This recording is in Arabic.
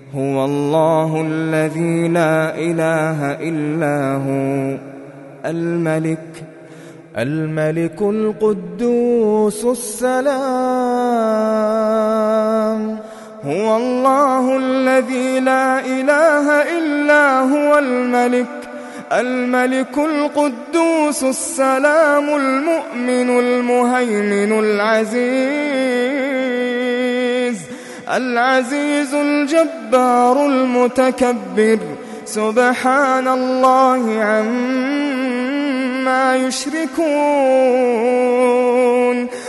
هو الله الذي لا إله إلا هو الملك القدوس السلام. هو الله الذي لا إله إلا هو الملك القدوس السلام المؤمن المهيمن العزيز الجبار المتكبر. سبحان الله عما يشركون.